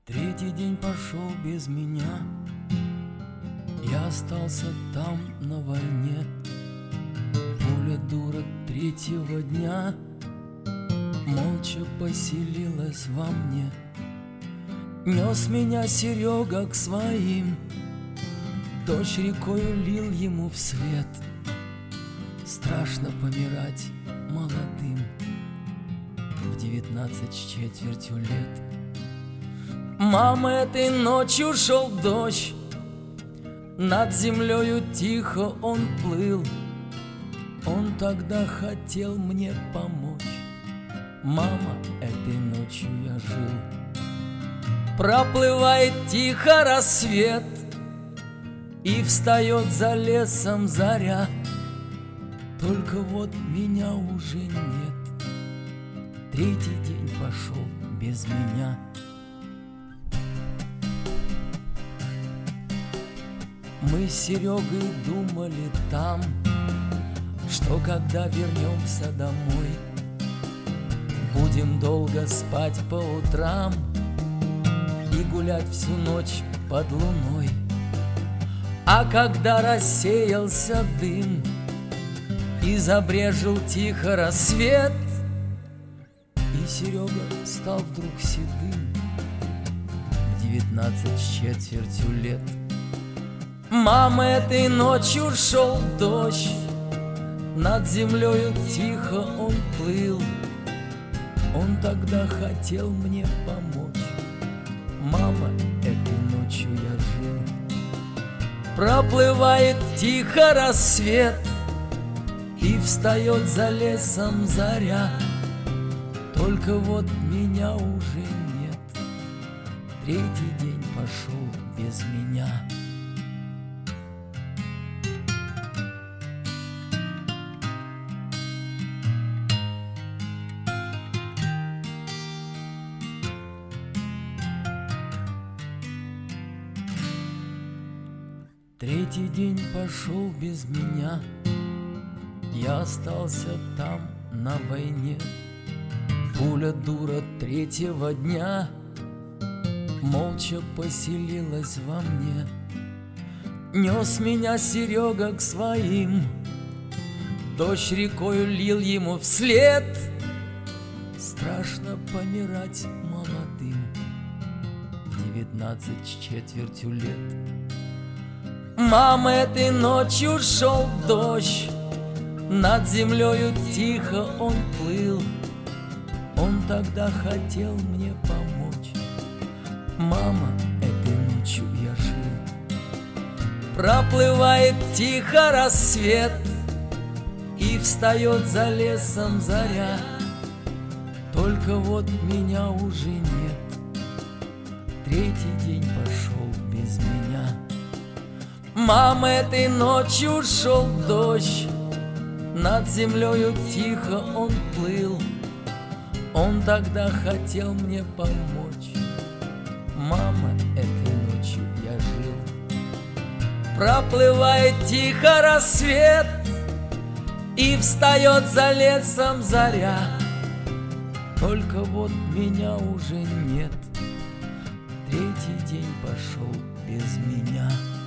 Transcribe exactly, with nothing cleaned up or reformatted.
Третий день пошел без меня, я остался там на войне. Пуля дура третьего дня молча поселилась во мне. Нес меня Серега к своим, дождь рекою лил ему вслед. Страшно помирать молодым в девятнадцать с четвертью лет. Мама, этой ночью шел дождь, над землею тихо он плыл. Он тогда хотел мне помочь. Мама, этой ночью я жил. Проплывает тихо рассвет, и встает за лесом заря. Только вот меня уже нет. Третий день пошел без меня. Мы с Серегой думали там, что когда вернемся домой, будем долго спать по утрам и гулять всю ночь под луной. А когда рассеялся дым и забрежил тихо рассвет, и Серега стал вдруг седым в девятнадцать с четвертью лет. Мама, этой ночью шел дождь, над землею тихо он плыл. Он тогда хотел мне помочь. Мама, этой ночью я жил. Проплывает тихо рассвет, и встает за лесом заря. Только вот меня уже нет. Третий день пошел без меня. Третий день пошел без меня, я остался там на войне. Пуля дура третьего дня молча поселилась во мне. Нес меня Серега к своим, дождь рекою лил ему вслед. Страшно помирать молодым в девятнадцать с четвертью лет. Мама, этой ночью шел дождь, над землею тихо он плыл. Он тогда хотел мне помочь. Мама, этой ночью я жил. Проплывает тихо рассвет, и встает за лесом заря. Только вот меня уже нет. Третий день пошел без меня. Мама, этой ночью шел дождь, над землею тихо он плыл. Он тогда хотел мне помочь. Мама, этой ночью я жил. Проплывает тихо рассвет, и встает за лесом заря. Только вот меня уже нет. Третий день пошел без меня.